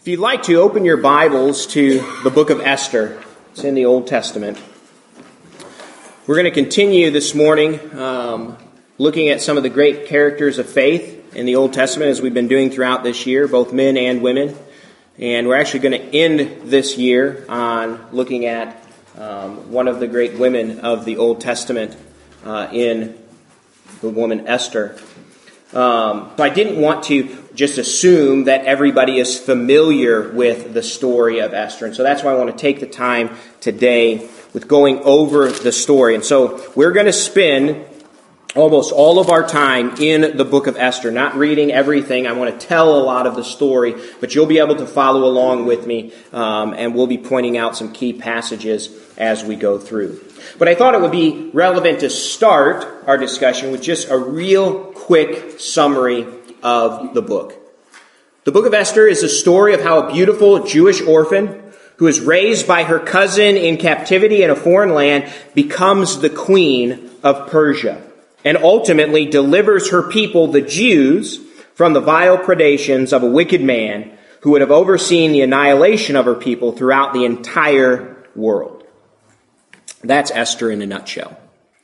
If you'd like to, open your Bibles to the book of Esther. It's in the Old Testament. We're going to continue this morning looking at some of the great characters of faith in the Old Testament, as we've been doing throughout this year, both men and women. And we're actually going to end this year on looking at one of the great women of the Old Testament in the woman Esther. But I didn't want to just assume that everybody is familiar with the story of Esther. And so that's why I want to take the time today with going over the story. And so we're going to spend almost all of our time in the book of Esther, not reading everything. I want to tell a lot of the story, but you'll be able to follow along with me, and we'll be pointing out some key passages as we go through. But I thought it would be relevant to start our discussion with just a real quick summary of the book. The book of Esther is a story of how a beautiful Jewish orphan who is raised by her cousin in captivity in a foreign land becomes the queen of Persia and ultimately delivers her people, the Jews, from the vile predations of a wicked man who would have overseen the annihilation of her people throughout the entire world. That's Esther in a nutshell.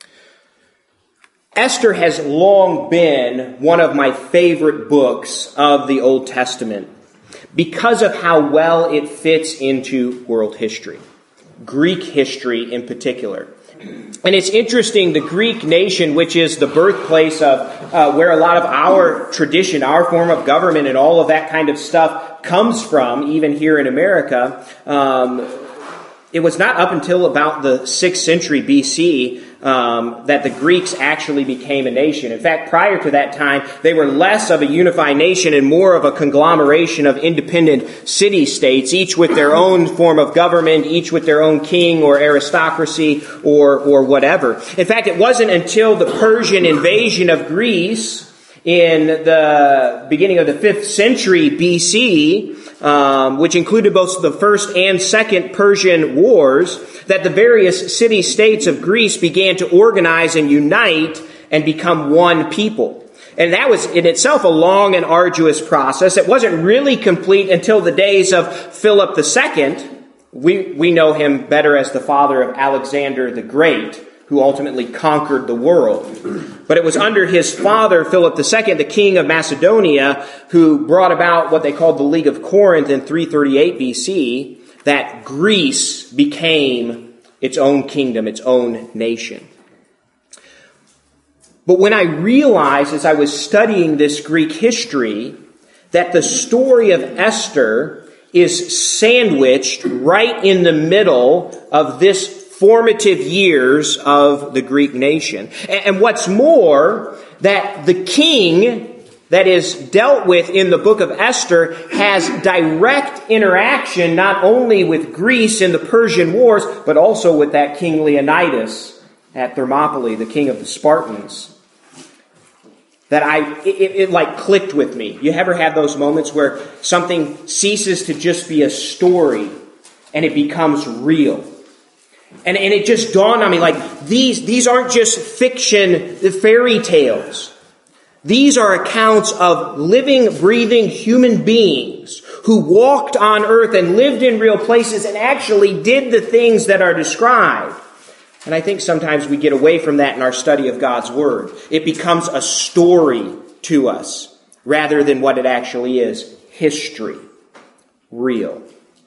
Esther has long been one of my favorite books of the Old Testament because of how well it fits into world history, Greek history in particular. And it's interesting, the Greek nation, which is the birthplace of where a lot of our tradition, our form of government and all of that kind of stuff comes from, even here in America. It was not up until about the 6th century BC that the Greeks actually became a nation. In fact, prior to that time, they were less of a unified nation and more of a conglomeration of independent city-states, each with their own form of government, each with their own king or aristocracy or whatever. In fact, it wasn't until the Persian invasion of Greece in the beginning of the 5th century BC, which included both the First and Second Persian Wars, that the various city-states of Greece began to organize and unite and become one people. And that was in itself a long and arduous process. It wasn't really complete until the days of Philip II. We know him better as the father of Alexander the Great, who ultimately conquered the world. But it was under his father, Philip II, the king of Macedonia, who brought about what they called the League of Corinth in 338 BC, that Greece became its own kingdom, its own nation. But when I realized, as I was studying this Greek history, that the story of Esther is sandwiched right in the middle of this formative years of the Greek nation. And what's more, that the king that is dealt with in the book of Esther has direct interaction not only with Greece in the Persian Wars, but also with that King Leonidas at Thermopylae, the king of the Spartans. That it like clicked with me. You ever have those moments where something ceases to just be a story and it becomes real? And it just dawned on me, like, these aren't just fiction, fairy tales. These are accounts of living, breathing human beings who walked on earth and lived in real places and actually did the things that are described. And I think sometimes we get away from that in our study of God's Word. It becomes a story to us rather than what it actually is, history, real.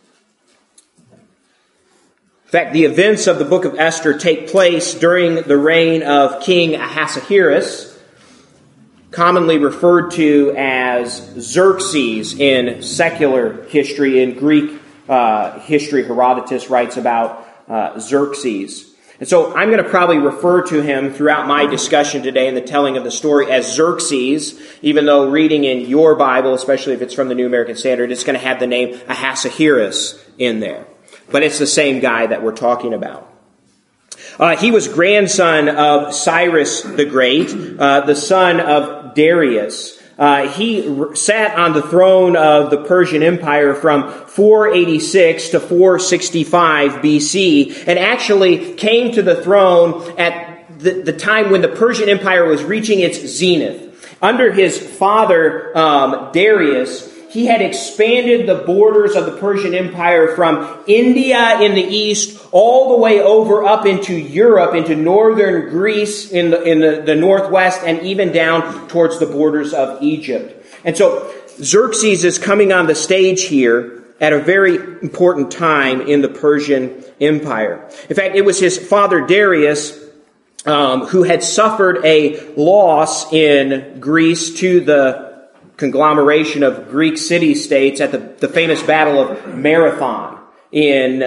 In fact, the events of the book of Esther take place during the reign of King Ahasuerus, commonly referred to as Xerxes in secular history. In Greek history, Herodotus writes about Xerxes. And so I'm going to probably refer to him throughout my discussion today in the telling of the story as Xerxes, even though reading in your Bible, especially if it's from the New American Standard, it's going to have the name Ahasuerus in there. But it's the same guy that we're talking about. He was grandson of Cyrus the Great, the son of Darius. He sat on the throne of the Persian Empire from 486 to 465 BC, and actually came to the throne at the time when the Persian Empire was reaching its zenith. Under his father, Darius, he had expanded the borders of the Persian Empire from India in the east all the way over up into Europe, into northern Greece in the northwest, and even down towards the borders of Egypt. And so Xerxes is coming on the stage here at a very important time in the Persian Empire. In fact, it was his father Darius who had suffered a loss in Greece to the conglomeration of Greek city-states at the famous Battle of Marathon in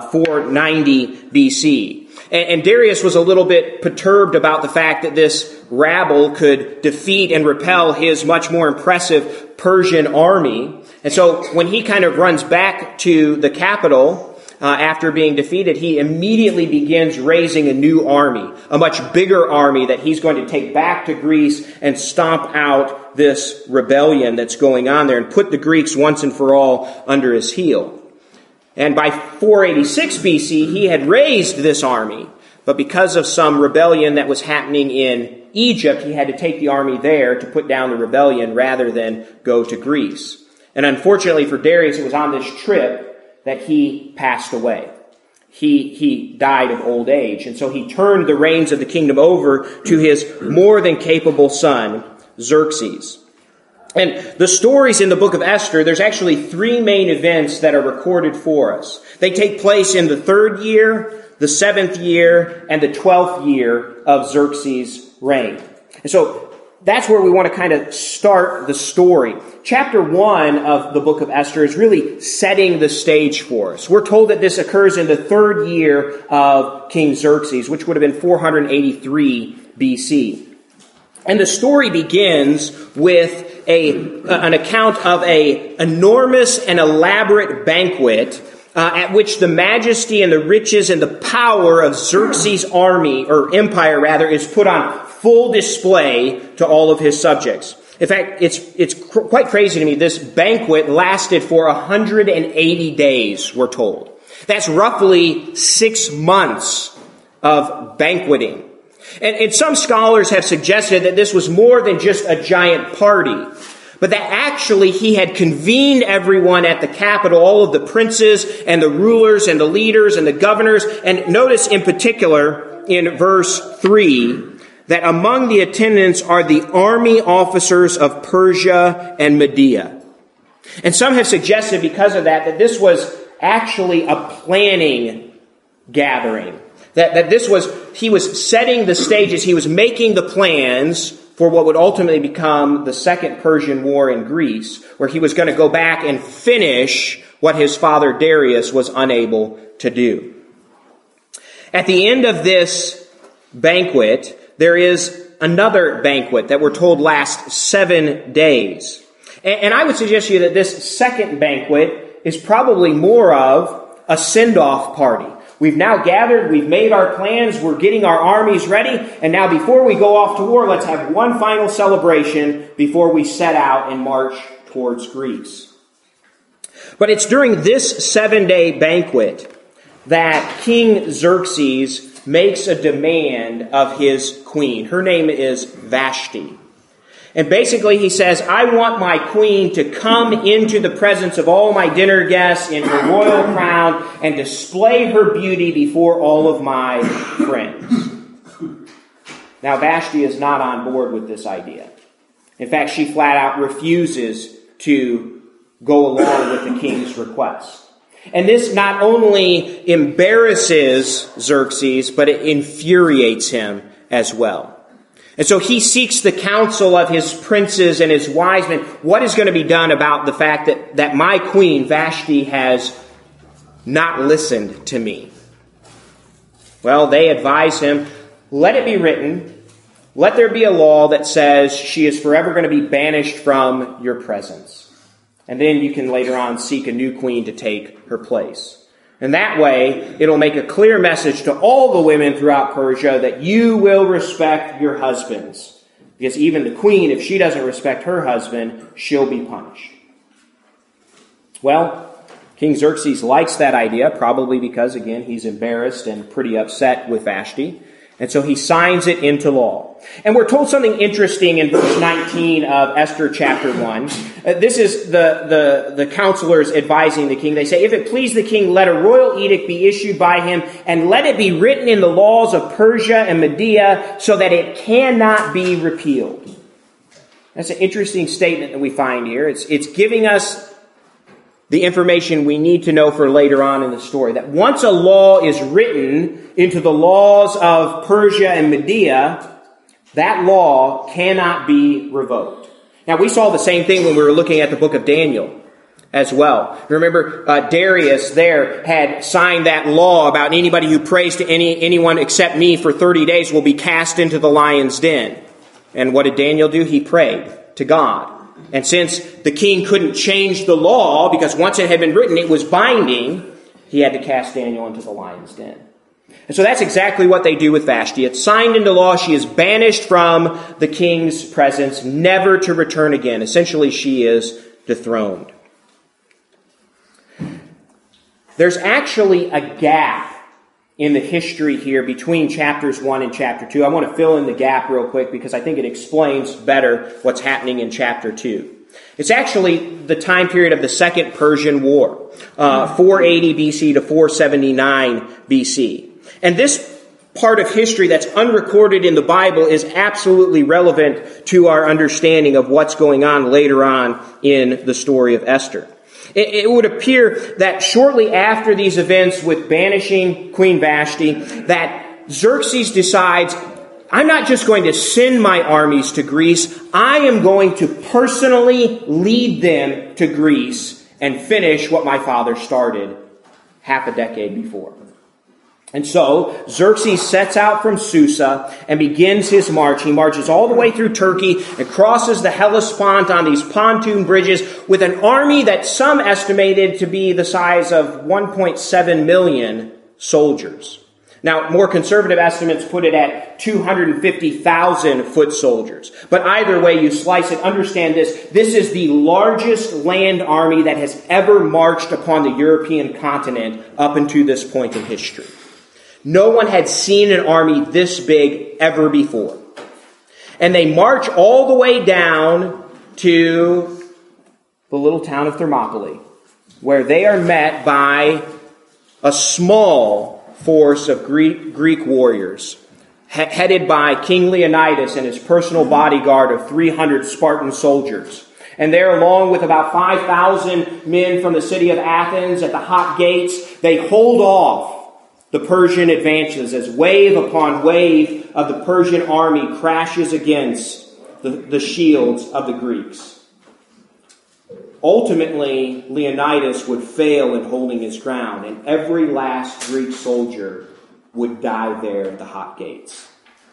490 BC. And Darius was a little bit perturbed about the fact that this rabble could defeat and repel his much more impressive Persian army. And so when he kind of runs back to the capital after being defeated, he immediately begins raising a new army, a much bigger army that he's going to take back to Greece and stomp out this rebellion that's going on there and put the Greeks once and for all under his heel. And by 486 BC, he had raised this army, but because of some rebellion that was happening in Egypt, he had to take the army there to put down the rebellion rather than go to Greece. And unfortunately for Darius, it was on this trip that he passed away. He died of old age. And so he turned the reins of the kingdom over to his more than capable son, Xerxes. And the stories in the book of Esther, there's actually three main events that are recorded for us. They take place in the 3rd year, the 7th year, and the 12th year of Xerxes' reign. And so that's where we want to kind of start the story. Chapter 1 of the book of Esther is really setting the stage for us. We're told that this occurs in the 3rd year of King Xerxes, which would have been 483 BC. And the story begins with an account of an enormous and elaborate banquet at which the majesty and the riches and the power of Xerxes' army, or empire rather, is put on full display to all of his subjects. In fact, it's quite crazy to me. This banquet lasted for 180 days, we're told. That's roughly 6 months of banqueting. And some scholars have suggested that this was more than just a giant party, but that actually he had convened everyone at the capital, all of the princes and the rulers and the leaders and the governors. And notice in particular in verse 3 that among the attendants are the army officers of Persia and Media. And some have suggested because of that this was actually a planning gathering. That this was, he was setting the stages, he was making the plans for what would ultimately become the Second Persian War in Greece, where he was going to go back and finish what his father Darius was unable to do. At the end of this banquet, there is another banquet that we're told lasts 7 days. And I would suggest to you that this second banquet is probably more of a send-off party. We've now gathered, we've made our plans, we're getting our armies ready, and now before we go off to war, let's have one final celebration before we set out and march towards Greece. But it's during this 7-day banquet that King Xerxes makes a demand of his queen. Her name is Vashti. And basically he says, I want my queen to come into the presence of all my dinner guests in her royal crown and display her beauty before all of my friends. Now Vashti is not on board with this idea. In fact, she flat out refuses to go along with the king's request. And this not only embarrasses Xerxes, but it infuriates him as well. And so he seeks the counsel of his princes and his wise men. What is going to be done about the fact that my queen, Vashti, has not listened to me? Well, they advise him, let it be written, let there be a law that says she is forever going to be banished from your presence. And then you can later on seek a new queen to take her place. And that way, it'll make a clear message to all the women throughout Persia that you will respect your husbands. Because even the queen, if she doesn't respect her husband, she'll be punished. Well, King Xerxes likes that idea, probably because, again, he's embarrassed and pretty upset with Vashti. And so he signs it into law. And we're told something interesting in verse 19 of Esther chapter 1. This is the counselors advising the king. They say, if it please the king, let a royal edict be issued by him, and let it be written in the laws of Persia and Media, so that it cannot be repealed. That's an interesting statement that we find here. It's giving us the information we need to know for later on in the story. That once a law is written into the laws of Persia and Media, that law cannot be revoked. Now, we saw the same thing when we were looking at the book of Daniel as well. Remember, Darius there had signed that law about anybody who prays to anyone except me for 30 days will be cast into the lion's den. And what did Daniel do? He prayed to God. And since the king couldn't change the law, because once it had been written, it was binding, he had to cast Daniel into the lion's den. And so that's exactly what they do with Vashti. It's signed into law. She is banished from the king's presence, never to return again. Essentially, she is dethroned. There's actually a gap in the history here between chapters 1 and chapter 2. I want to fill in the gap real quick because I think it explains better what's happening in chapter 2. It's actually the time period of the Second Persian War, 480 BC to 479 BC. And this part of history that's unrecorded in the Bible is absolutely relevant to our understanding of what's going on later on in the story of Esther. It would appear that shortly after these events with banishing Queen Vashti, that Xerxes decides, I'm not just going to send my armies to Greece, I am going to personally lead them to Greece and finish what my father started half a decade before. And so Xerxes sets out from Susa and begins his march. He marches all the way through Turkey and crosses the Hellespont on these pontoon bridges with an army that some estimated to be the size of 1.7 million soldiers. Now, more conservative estimates put it at 250,000 foot soldiers. But either way you slice it, understand this. This is the largest land army that has ever marched upon the European continent up until this point in history. No one had seen an army this big ever before. And they march all the way down to the little town of Thermopylae, where they are met by a small force of Greek warriors, headed by King Leonidas and his personal bodyguard of 300 Spartan soldiers. And there, along with about 5,000 men from the city of Athens at the hot gates, they hold off the Persian advances as wave upon wave of the Persian army crashes against the shields of the Greeks. Ultimately, Leonidas would fail in holding his ground, and every last Greek soldier would die there at the hot gates.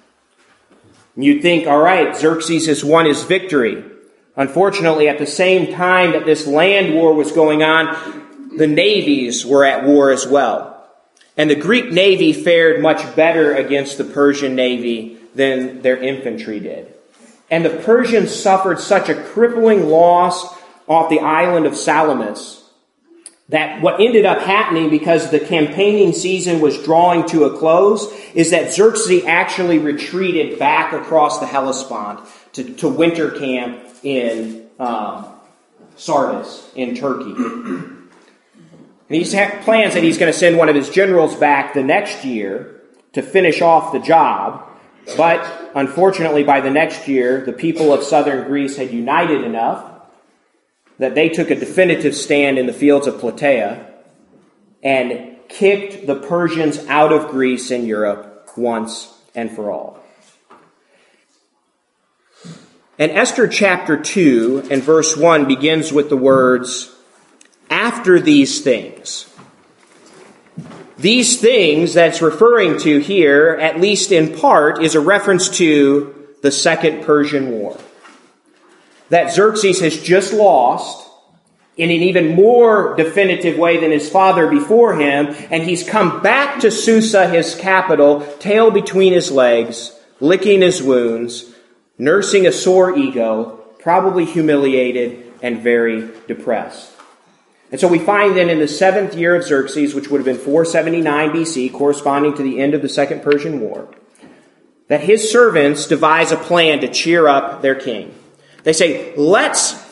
You'd think, all right, Xerxes has won his victory. Unfortunately, at the same time that this land war was going on, the navies were at war as well. And the Greek navy fared much better against the Persian navy than their infantry did. And the Persians suffered such a crippling loss off the island of Salamis that what ended up happening, because the campaigning season was drawing to a close, is that Xerxes actually retreated back across the Hellespont to winter camp in Sardis in Turkey. And he plans that he's going to send one of his generals back the next year to finish off the job. But unfortunately, by the next year, the people of southern Greece had united enough that they took a definitive stand in the fields of Plataea and kicked the Persians out of Greece and Europe once and for all. And Esther chapter 2 and verse 1 begins with the words, after these things. These things that's referring to here, at least in part, is a reference to the Second Persian War. That Xerxes has just lost in an even more definitive way than his father before him, and he's come back to Susa, his capital, tail between his legs, licking his wounds, nursing a sore ego, probably humiliated and very depressed. And so we find then in the 7th year of Xerxes, which would have been 479 BC, corresponding to the end of the Second Persian War, that his servants devise a plan to cheer up their king. They say, let's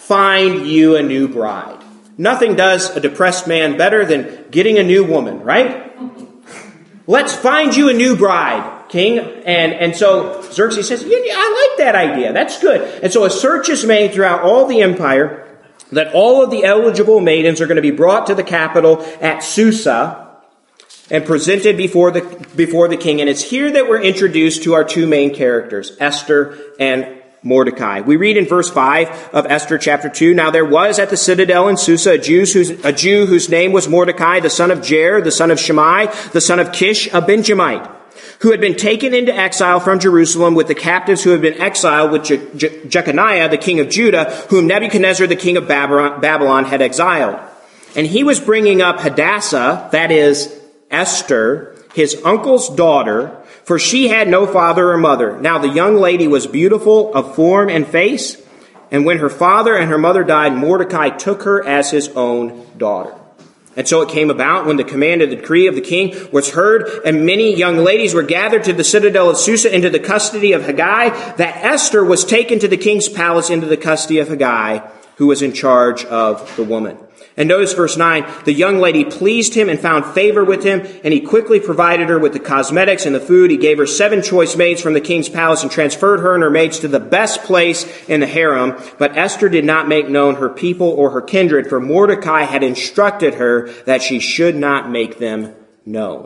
find you a new bride. Nothing does a depressed man better than getting a new woman, right? Let's find you a new bride, king. And so Xerxes says, yeah, I like that idea. That's good. And so a search is made throughout all the empire that all of the eligible maidens are going to be brought to the capital at Susa and presented before the king. And it's here that we're introduced to our two main characters, Esther and Mordecai. We read in verse 5 of Esther chapter 2, Now there was at the citadel in Susa a Jew whose name was Mordecai, the son of Jair, the son of Shimei, the son of Kish, a Benjamite, who had been taken into exile from Jerusalem with the captives who had been exiled with Jeconiah, the king of Judah, whom Nebuchadnezzar, the king of Babylon, had exiled. And he was bringing up Hadassah, that is, Esther, his uncle's daughter, for she had no father or mother. Now the young lady was beautiful of form and face, and when her father and her mother died, Mordecai took her as his own daughter. And so it came about when the command of the decree of the king was heard, and many young ladies were gathered to the citadel of Susa into the custody of Hegai, that Esther was taken to the king's palace into the custody of Hegai, who was in charge of the woman. And notice verse 9, the young lady pleased him and found favor with him, and he quickly provided her with the cosmetics and the food. He gave her 7 choice maids from the king's palace and transferred her and her maids to the best place in the harem. But Esther did not make known her people or her kindred, for Mordecai had instructed her that she should not make them known.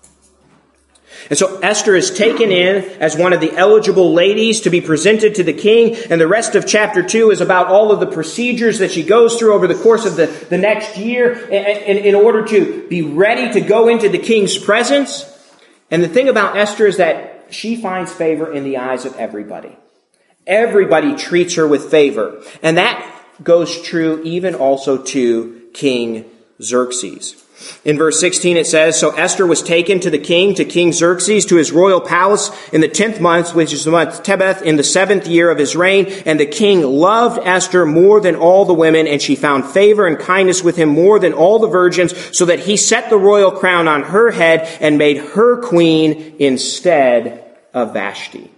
And so Esther is taken in as one of the eligible ladies to be presented to the king. And the rest of chapter 2 is about all of the procedures that she goes through over the course of the next year in order to be ready to go into the king's presence. And the thing about Esther is that she finds favor in the eyes of everybody. Everybody treats her with favor. And that goes true even also to King Xerxes. In verse 16 it says, So Esther was taken to King Xerxes, to his royal palace in the 10th month, which is the month Tebeth, in the 7th year of his reign. And the king loved Esther more than all the women, and she found favor and kindness with him more than all the virgins, so that he set the royal crown on her head and made her queen instead of Vashti.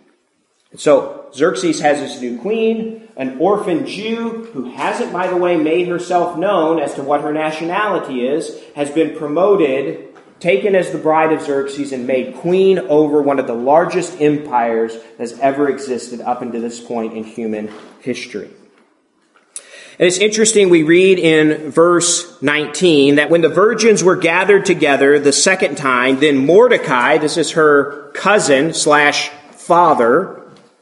So Xerxes has his new queen, an orphan Jew who hasn't, by the way, made herself known as to what her nationality is, has been promoted, taken as the bride of Xerxes, and made queen over one of the largest empires that's ever existed up until this point in human history. And it's interesting, we read in verse 19 that when the virgins were gathered together the second time, then Mordecai, this is her cousin / father,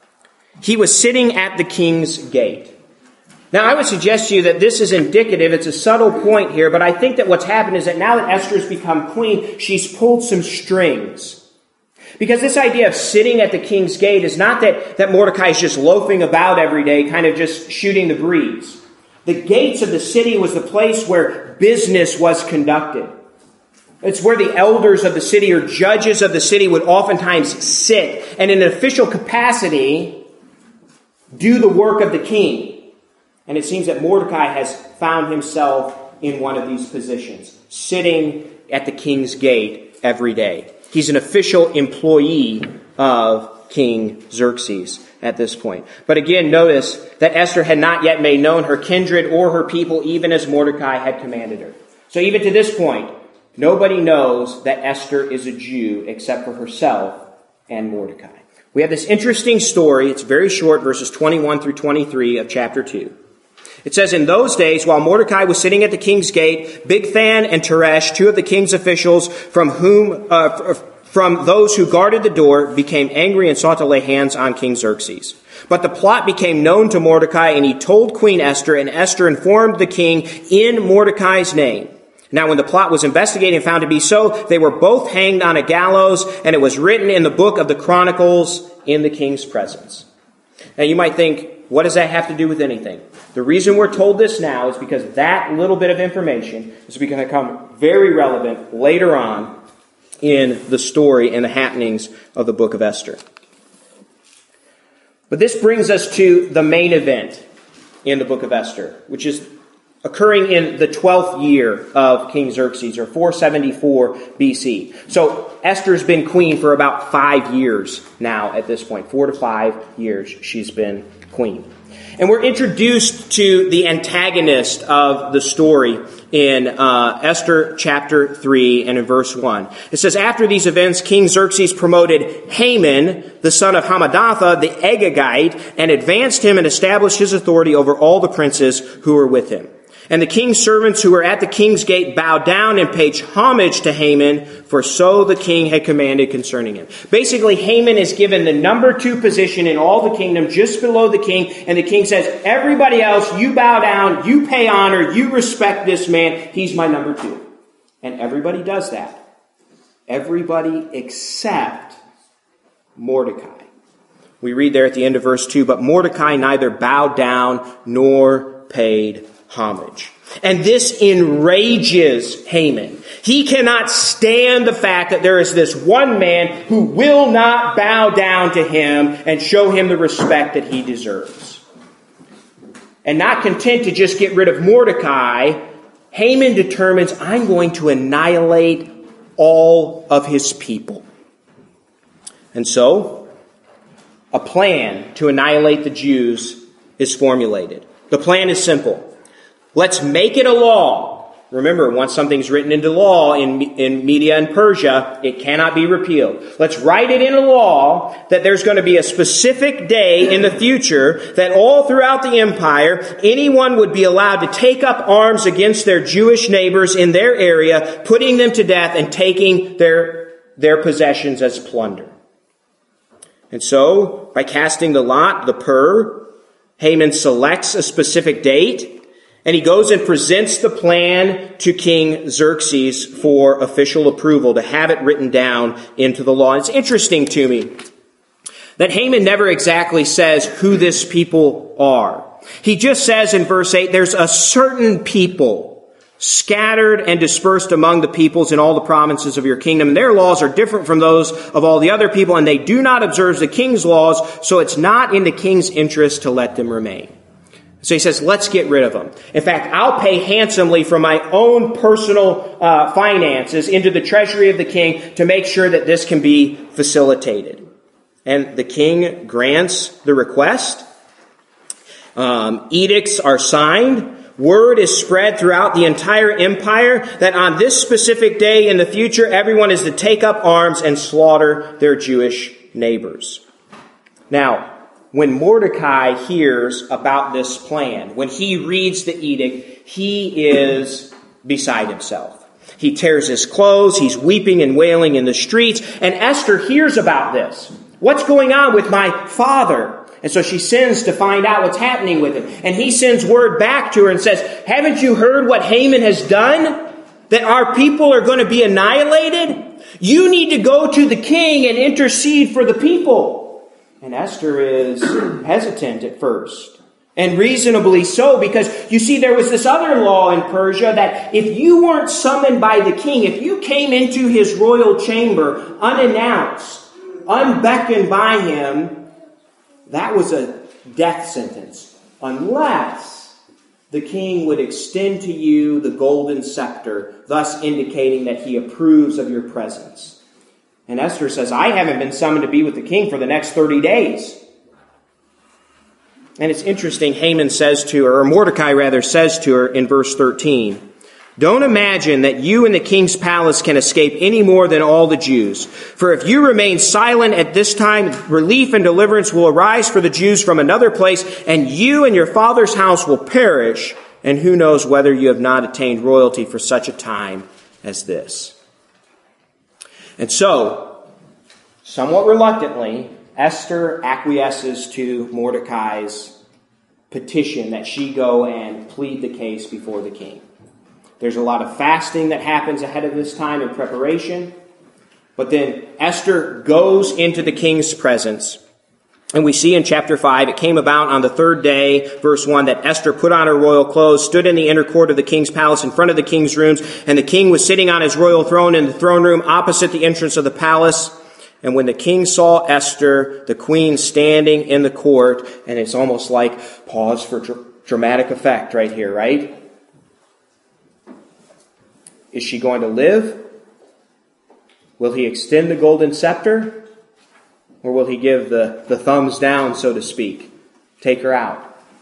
he was sitting at the king's gate. Now, I would suggest to you that this is indicative. It's a subtle point here, but I think that what's happened is that now that Esther's become queen, she's pulled some strings. Because this idea of sitting at the king's gate is not that Mordecai is just loafing about every day, kind of just shooting the breeze. The gates of the city was the place where business was conducted. It's where the elders of the city or judges of the city would oftentimes sit, and in an official capacity do the work of the king. And it seems that Mordecai has found himself in one of these positions, sitting at the king's gate every day. He's an official employee of King Xerxes at this point. But again, notice that Esther had not yet made known her kindred or her people, even as Mordecai had commanded her. So even to this point, nobody knows that Esther is a Jew except for herself and Mordecai. We have this interesting story. It's very short, verses 21 through 23 of chapter 2. It says, In those days, while Mordecai was sitting at the king's gate, Bigthan and Teresh, 2 of the king's officials, from those who guarded the door, became angry and sought to lay hands on King Xerxes. But the plot became known to Mordecai, and he told Queen Esther, and Esther informed the king in Mordecai's name. Now, when the plot was investigated and found to be so, they were both hanged on a gallows, and it was written in the book of the Chronicles in the king's presence. Now, you might think, what does that have to do with anything? The reason we're told this now is because that little bit of information is going to become very relevant later on in the story and the happenings of the book of Esther. But this brings us to the main event in the book of Esther, which is occurring in the 12th year of King Xerxes, or 474 BC. So Esther's been queen for about 5 years now at this point. 4 to 5 years she's been queen. And we're introduced to the antagonist of the story in Esther chapter 3 and in verse 1. It says, after these events, King Xerxes promoted Haman, the son of Hammedatha, the Agagite, and advanced him and established his authority over all the princes who were with him. And the king's servants who were at the king's gate bowed down and paid homage to Haman, for so the king had commanded concerning him. Basically, Haman is given the number 2 position in all the kingdom, just below the king. And the king says, everybody else, you bow down, you pay honor, you respect this man. He's my number 2. And everybody does that. Everybody except Mordecai. We read there at the end of verse 2, but Mordecai neither bowed down nor paid homage. And this enrages Haman. He cannot stand the fact that there is this one man who will not bow down to him and show him the respect that he deserves. And not content to just get rid of Mordecai, Haman determines, I'm going to annihilate all of his people. And so, a plan to annihilate the Jews is formulated. The plan is simple. Let's make it a law. Remember, once something's written into law in Media and Persia, it cannot be repealed. Let's write it in a law that there's going to be a specific day in the future that all throughout the empire, anyone would be allowed to take up arms against their Jewish neighbors in their area, putting them to death and taking their possessions as plunder. And so, by casting the lot, the pur, Haman selects a specific date, and he goes and presents the plan to King Xerxes for official approval, to have it written down into the law. It's interesting to me that Haman never exactly says who this people are. He just says in verse 8, there's a certain people scattered and dispersed among the peoples in all the provinces of your kingdom. Their laws are different from those of all the other people, and they do not observe the king's laws, so it's not in the king's interest to let them remain. So he says, let's get rid of them. In fact, I'll pay handsomely from my own personal finances into the treasury of the king to make sure that this can be facilitated. And the king grants the request. Edicts are signed. Word is spread throughout the entire empire that on this specific day in the future, everyone is to take up arms and slaughter their Jewish neighbors. Now, when Mordecai hears about this plan, when he reads the edict, he is beside himself. He tears his clothes, he's weeping and wailing in the streets, and Esther hears about this. What's going on with my father? And so she sends to find out what's happening with him. And he sends word back to her and says, haven't you heard what Haman has done? That our people are going to be annihilated? You need to go to the king and intercede for the people. And Esther is hesitant at first. And reasonably so, because you see, there was this other law in Persia that if you weren't summoned by the king, if you came into his royal chamber unannounced, unbeckoned by him, that was a death sentence. Unless the king would extend to you the golden scepter, thus indicating that he approves of your presence. And Esther says, I haven't been summoned to be with the king for the next 30 days. And it's interesting, Haman says to her, or Mordecai rather says to her in verse 13, don't imagine that you in the king's palace can escape any more than all the Jews. For if you remain silent at this time, relief and deliverance will arise for the Jews from another place, and you and your father's house will perish, and who knows whether you have not attained royalty for such a time as this. And so, somewhat reluctantly, Esther acquiesces to Mordecai's petition that she go and plead the case before the king. There's a lot of fasting that happens ahead of this time in preparation. But then Esther goes into the king's presence. And we see in chapter 5, it came about on the 3rd day, verse 1, that Esther put on her royal clothes, stood in the inner court of the king's palace in front of the king's rooms, and the king was sitting on his royal throne in the throne room opposite the entrance of the palace. And when the king saw Esther, the queen, standing in the court, and it's almost like pause for dramatic effect right here, right? Is she going to live? Will he extend the golden scepter? Or will he give the thumbs down, so to speak? Take her out.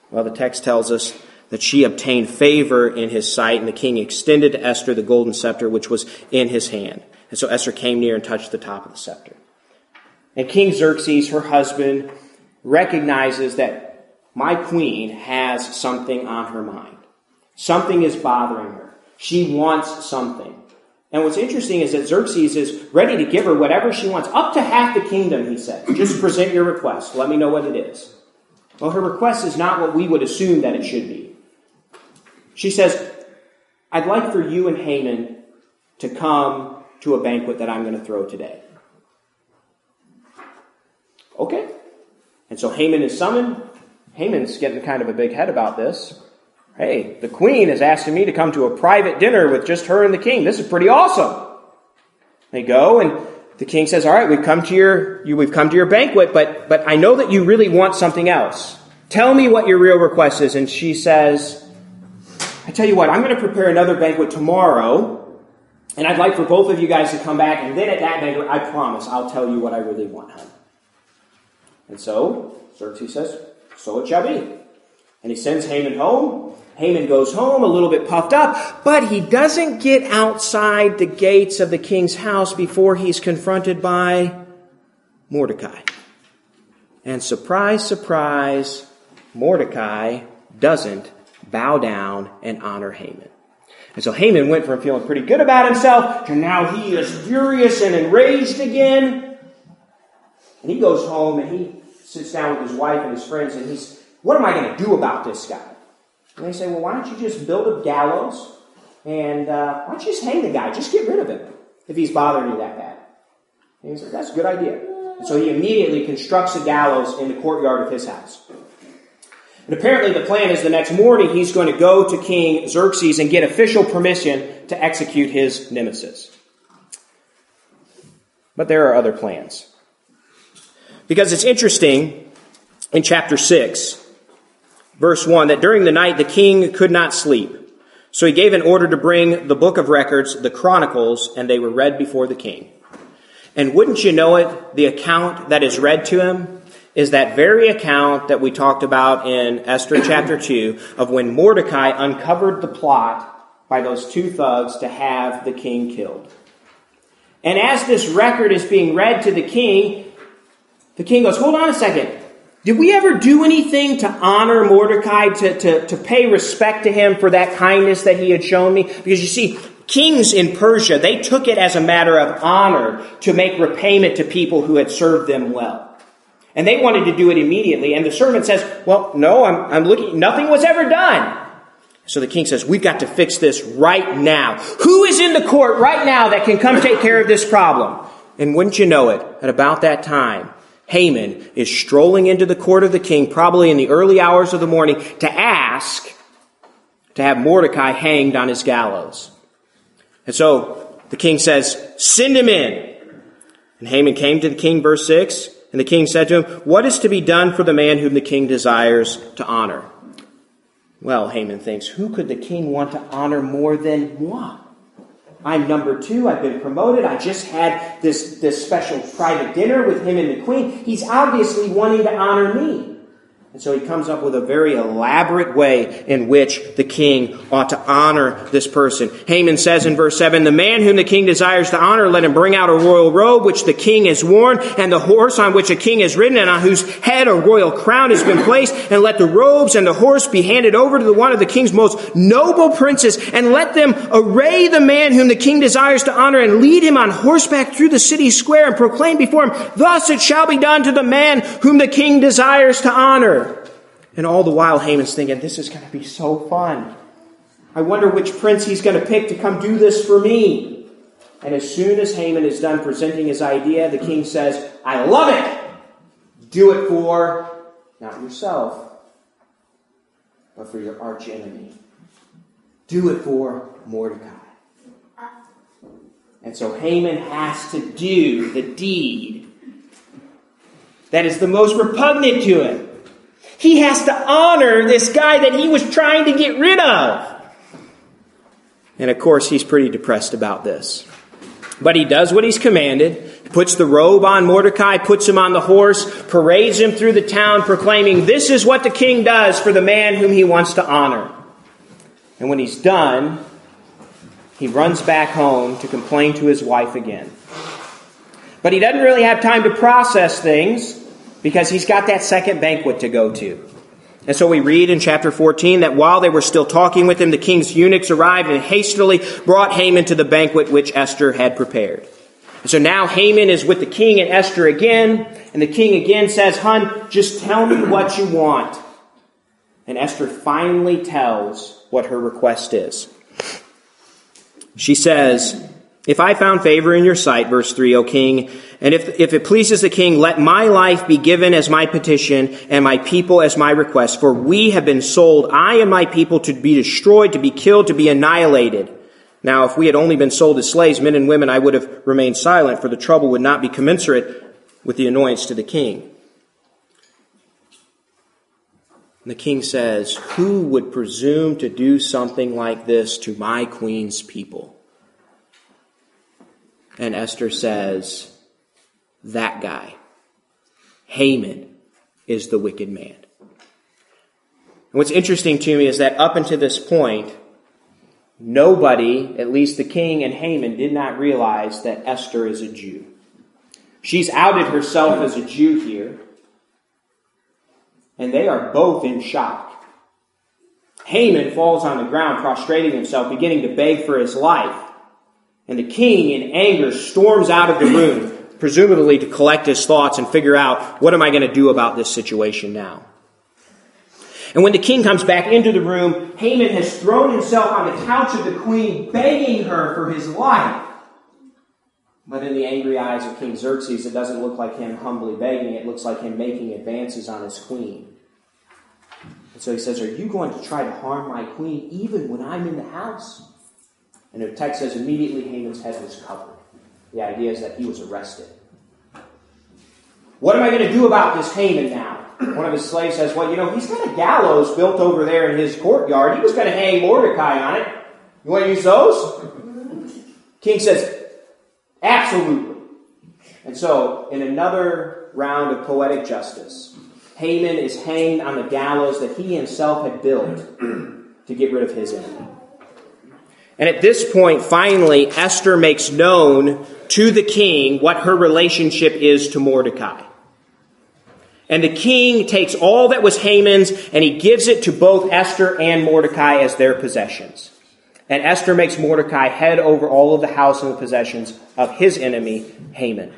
Well, the text tells us that she obtained favor in his sight, and the king extended to Esther the golden scepter which was in his hand. And so Esther came near and touched the top of the scepter. And King Xerxes, her husband, recognizes that my queen has something on her mind. Something is bothering her. She wants something. And what's interesting is that Xerxes is ready to give her whatever she wants. Up to half the kingdom, he said. Just present your request. Let me know what it is. Well, her request is not what we would assume that it should be. She says, I'd like for you and Haman to come to a banquet that I'm going to throw today. Okay. And so Haman is summoned. Haman's getting kind of a big head about this. Hey, the queen is asking me to come to a private dinner with just her and the king. This is pretty awesome. They go, and the king says, all right, we've come to your banquet, but I know that you really want something else. Tell me what your real request is. And she says, I tell you what, I'm going to prepare another banquet tomorrow, and I'd like for both of you guys to come back, and then at that banquet, I promise, I'll tell you what I really want, honey. And so Xerxes says, so it shall be. And he sends Haman home. Haman goes home a little bit puffed up, but he doesn't get outside the gates of the king's house before he's confronted by Mordecai. And surprise, surprise, Mordecai doesn't bow down and honor Haman. And so Haman went from feeling pretty good about himself to now he is furious and enraged again. And he goes home and he sits down with his wife and his friends and what am I going to do about this guy? And they say, well, why don't you just build a gallows and why don't you just hang the guy? Just get rid of him if he's bothering you that bad. And he's like, that's a good idea. And so he immediately constructs a gallows in the courtyard of his house. And apparently the plan is the next morning he's going to go to King Xerxes and get official permission to execute his nemesis. But there are other plans. Because it's interesting in chapter 6, verse 1, that during the night the king could not sleep. So he gave an order to bring the book of records, the Chronicles, and they were read before the king. And wouldn't you know it, the account that is read to him is that very account that we talked about in Esther chapter 2 of when Mordecai uncovered the plot by those two thugs to have the king killed. And as this record is being read to the king goes, hold on a second. Did we ever do anything to honor Mordecai, to pay respect to him for that kindness that he had shown me? Because you see, kings in Persia, they took it as a matter of honor to make repayment to people who had served them well. And they wanted to do it immediately. And the servant says, well, no, I'm looking, nothing was ever done. So the king says, we've got to fix this right now. Who is in the court right now that can come take care of this problem? And wouldn't you know it, at about that time, Haman is strolling into the court of the king, probably in the early hours of the morning, to ask to have Mordecai hanged on his gallows. And so the king says, send him in. And Haman came to the king, verse 6, and the king said to him, what is to be done for the man whom the king desires to honor? Well, Haman thinks, who could the king want to honor more than moi? I'm number 2. I've been promoted. I just had this special private dinner with him and the queen. He's obviously wanting to honor me. And so he comes up with a very elaborate way in which the king ought to honor this person. Haman says in verse 7, the man whom the king desires to honor, let him bring out a royal robe which the king has worn, and the horse on which a king is ridden, and on whose head a royal crown has been placed, and let the robes and the horse be handed over to one of the king's most noble princes, and let them array the man whom the king desires to honor, and lead him on horseback through the city square, and proclaim before him, thus it shall be done to the man whom the king desires to honor. And all the while, Haman's thinking, this is going to be so fun. I wonder which prince he's going to pick to come do this for me. And as soon as Haman is done presenting his idea, the king says, I love it. Do it for, not yourself, but for your arch enemy. Do it for Mordecai. And so Haman has to do the deed that is the most repugnant to him. He has to honor this guy that he was trying to get rid of. And of course, he's pretty depressed about this. But he does what he's commanded. puts the robe on Mordecai, puts him on the horse, parades him through the town, proclaiming, "This is what the king does for the man whom he wants to honor." And when he's done, he runs back home to complain to his wife again. But he doesn't really have time to process things because he's got that second banquet to go to. And so we read in chapter 14 that while they were still talking with him, the king's eunuchs arrived and hastily brought Haman to the banquet which Esther had prepared. And so now Haman is with the king and Esther again, and the king again says, "Hun, just tell me what you want." And Esther finally tells what her request is. She says, "If I found favor in your sight," verse 3, "O king, and if it pleases the king, let my life be given as my petition and my people as my request. For we have been sold, I and my people, to be destroyed, to be killed, to be annihilated. Now, if we had only been sold as slaves, men and women, I would have remained silent, for the trouble would not be commensurate with the annoyance to the king." And the king says, "Who would presume to do something like this to my queen's people?" And Esther says, "That guy, Haman, is the wicked man." And what's interesting to me is that up until this point, nobody, at least the king and Haman, did not realize that Esther is a Jew. She's outed herself as a Jew here, and they are both in shock. Haman falls on the ground, prostrating himself, beginning to beg for his life. And the king, in anger, storms out of the room, presumably to collect his thoughts and figure out, what am I going to do about this situation now? And when the king comes back into the room, Haman has thrown himself on the couch of the queen, begging her for his life. But in the angry eyes of King Xerxes, it doesn't look like him humbly begging. It looks like him making advances on his queen. And so he says, "Are you going to try to harm my queen even when I'm in the house?" And the text says immediately Haman's head was covered. The idea is that he was arrested. What am I going to do about this Haman now? One of his slaves says, "Well, he's got a gallows built over there in his courtyard. He was going to hang Mordecai on it. You want to use those?" King says, "Absolutely." And so, in another round of poetic justice, Haman is hanged on the gallows that he himself had built to get rid of his enemy. And at this point, finally, Esther makes known to the king what her relationship is to Mordecai. And the king takes all that was Haman's and he gives it to both Esther and Mordecai as their possessions. And Esther makes Mordecai head over all of the house and the possessions of his enemy, Haman.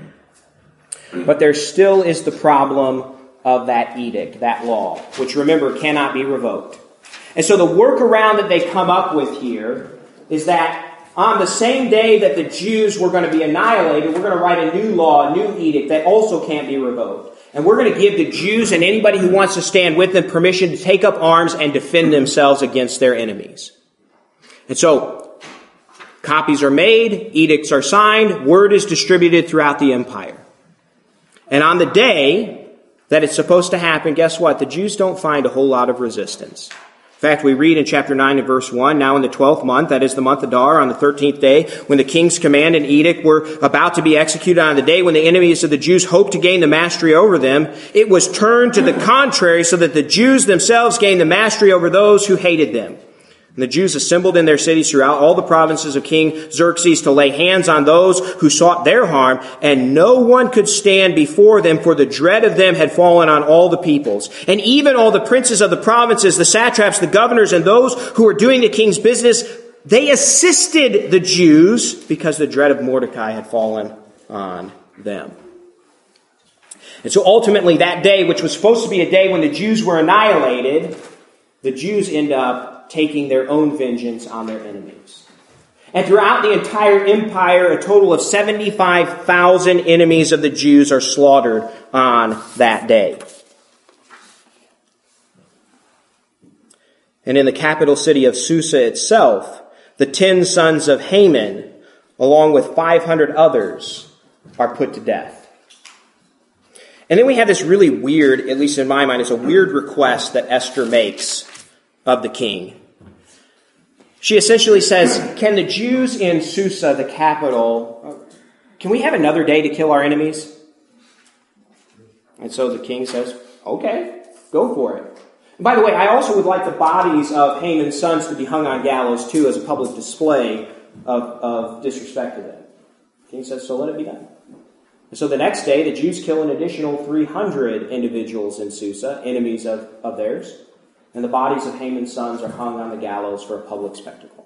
But there still is the problem of that edict, that law, which, remember, cannot be revoked. And so the workaround that they come up with here is that on the same day that the Jews were going to be annihilated, we're going to write a new law, a new edict that also can't be revoked. And we're going to give the Jews and anybody who wants to stand with them permission to take up arms and defend themselves against their enemies. And so, copies are made, edicts are signed, word is distributed throughout the empire. And on the day that it's supposed to happen, guess what? The Jews don't find a whole lot of resistance. In fact, we read in chapter 9 and verse 1, "Now in the 12th month, that is the month of Adar, on the 13th day, when the king's command and edict were about to be executed, on the day when the enemies of the Jews hoped to gain the mastery over them, it was turned to the contrary, so that the Jews themselves gained the mastery over those who hated them. And the Jews assembled in their cities throughout all the provinces of King Xerxes to lay hands on those who sought their harm, and no one could stand before them, for the dread of them had fallen on all the peoples. And even all the princes of the provinces, the satraps, the governors, and those who were doing the king's business, they assisted the Jews because the dread of Mordecai had fallen on them." And so ultimately that day, which was supposed to be a day when the Jews were annihilated, the Jews end up taking their own vengeance on their enemies. And throughout the entire empire, a total of 75,000 enemies of the Jews are slaughtered on that day. And in the capital city of Susa itself, the 10 sons of Haman, along with 500 others, are put to death. And then we have this really weird, at least in my mind, it's a weird request that Esther makes of the king. She essentially says, can the Jews in Susa, the capital, can we have another day to kill our enemies? And so the king says, okay, go for it. And by the way, I also would like the bodies of Haman's sons to be hung on gallows too as a public display of disrespect to them. The king says, so let it be done. And so the next day, the Jews kill an additional 300 individuals in Susa, enemies of theirs, and the bodies of Haman's sons are hung on the gallows for a public spectacle.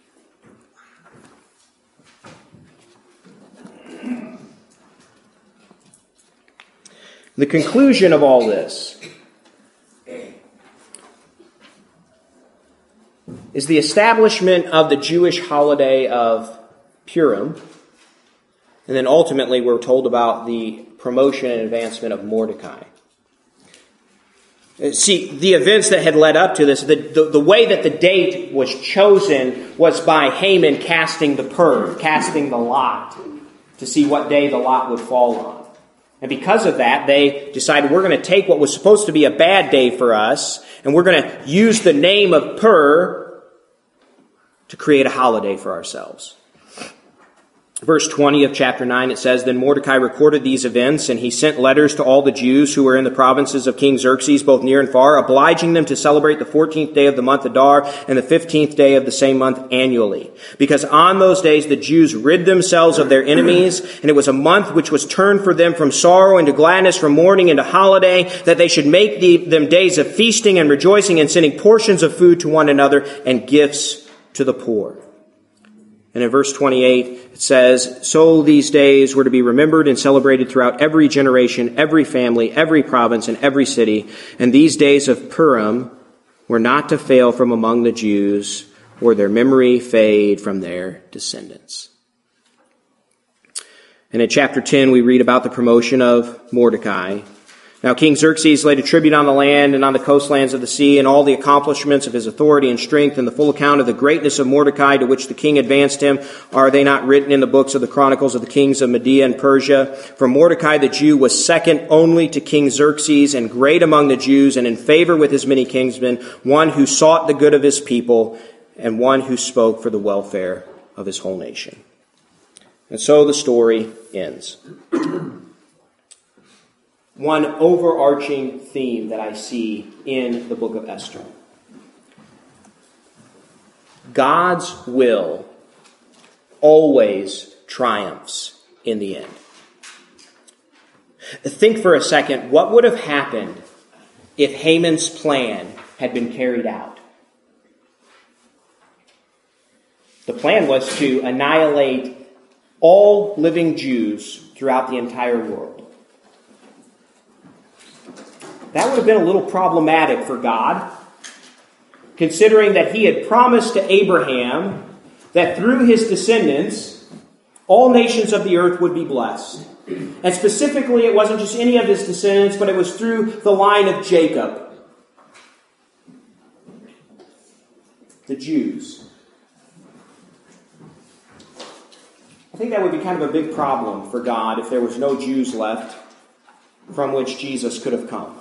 The conclusion of all this is the establishment of the Jewish holiday of Purim, and then ultimately we're told about the promotion and advancement of Mordecai. See, the events that had led up to this, the way that the date was chosen was by Haman casting the lot, to see what day the lot would fall on. And because of that, they decided we're going to take what was supposed to be a bad day for us, and we're going to use the name of Pur to create a holiday for ourselves. Verse 20 of chapter 9, it says, Then Mordecai recorded these events, and he sent letters to all the Jews who were in the provinces of King Xerxes, both near and far, obliging them to celebrate the 14th day of the month Adar and the 15th day of the same month annually. Because on those days the Jews rid themselves of their enemies, and it was a month which was turned for them from sorrow into gladness, from mourning into holiday, that they should make them days of feasting and rejoicing and sending portions of food to one another and gifts to the poor. And in verse 28, it says, So these days were to be remembered and celebrated throughout every generation, every family, every province, and every city. And these days of Purim were not to fail from among the Jews, or their memory fade from their descendants. And in chapter 10, we read about the promotion of Mordecai. Now King Xerxes laid a tribute on the land and on the coastlands of the sea, and all the accomplishments of his authority and strength, and the full account of the greatness of Mordecai to which the king advanced him, are they not written in the books of the chronicles of the kings of Media and Persia? For Mordecai the Jew was second only to King Xerxes, and great among the Jews, and in favor with his many kinsmen, one who sought the good of his people, and one who spoke for the welfare of his whole nation. And so the story ends. One overarching theme that I see in the book of Esther. God's will always triumphs in the end. Think for a second, what would have happened if Haman's plan had been carried out? The plan was to annihilate all living Jews throughout the entire world. That would have been a little problematic for God, considering that he had promised to Abraham that through his descendants, all nations of the earth would be blessed. And specifically, it wasn't just any of his descendants, but it was through the line of Jacob, the Jews. I think that would be kind of a big problem for God if there was no Jews left from which Jesus could have come.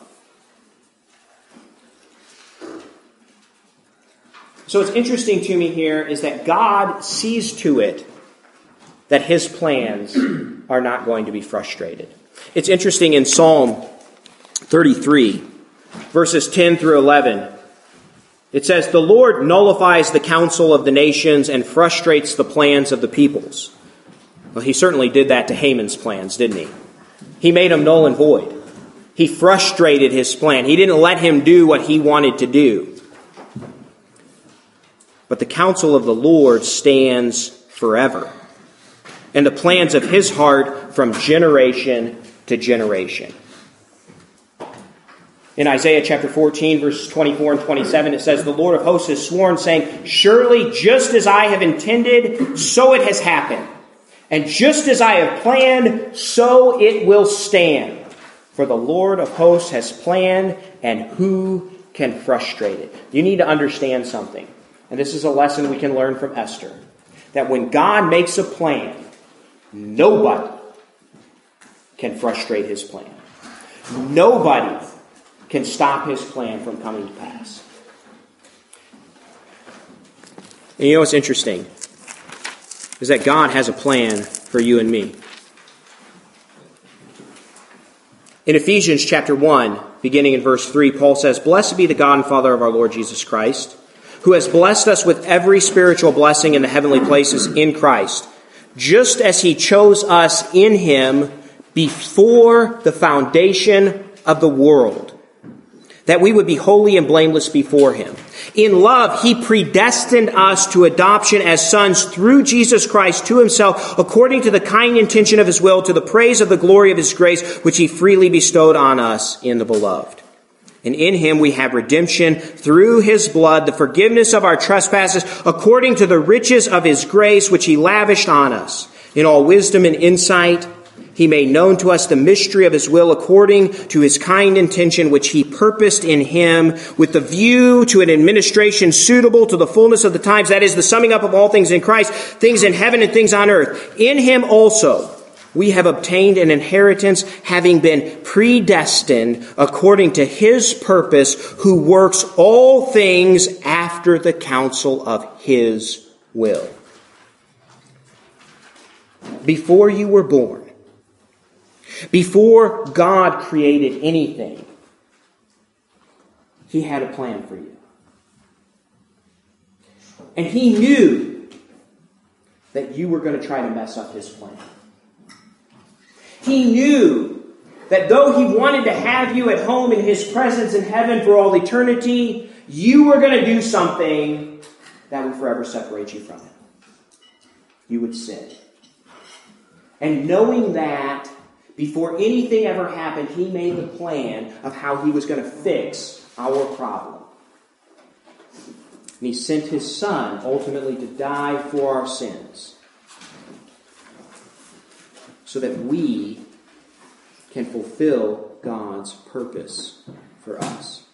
So what's interesting to me here is that God sees to it that his plans are not going to be frustrated. It's interesting in Psalm 33, verses 10 through 11. It says, The Lord nullifies the counsel of the nations and frustrates the plans of the peoples. Well, he certainly did that to Haman's plans, didn't he? He made them null and void. He frustrated his plan. He didn't let him do what he wanted to do. But the counsel of the Lord stands forever, and the plans of his heart from generation to generation. In Isaiah chapter 14, verses 24 and 27, it says, The Lord of hosts has sworn, saying, Surely just as I have intended, so it has happened. And just as I have planned, so it will stand. For the Lord of hosts has planned, and who can frustrate it? You need to understand something. And this is a lesson we can learn from Esther. That when God makes a plan, nobody can frustrate his plan. Nobody can stop his plan from coming to pass. And you know what's interesting? Is that God has a plan for you and me. In Ephesians chapter 1, beginning in verse 3, Paul says, "Blessed be the God and Father of our Lord Jesus Christ, who has blessed us with every spiritual blessing in the heavenly places in Christ, just as he chose us in him before the foundation of the world, that we would be holy and blameless before him. In love, he predestined us to adoption as sons through Jesus Christ to himself, according to the kind intention of his will, to the praise of the glory of his grace, which he freely bestowed on us in the beloved. And in him we have redemption through his blood, the forgiveness of our trespasses, according to the riches of his grace, which he lavished on us. In all wisdom and insight, he made known to us the mystery of his will according to his kind intention, which he purposed in him with the view to an administration suitable to the fullness of the times, that is, the summing up of all things in Christ, things in heaven and things on earth. In him also we have obtained an inheritance, having been predestined according to his purpose, who works all things after the counsel of his will." Before you were born, before God created anything, he had a plan for you. And he knew that you were going to try to mess up his plan. He knew that though he wanted to have you at home in his presence in heaven for all eternity, you were going to do something that would forever separate you from him. You would sin. And knowing that, before anything ever happened, he made the plan of how he was going to fix our problem. And he sent his Son ultimately to die for our sins, so that we can fulfill God's purpose for us.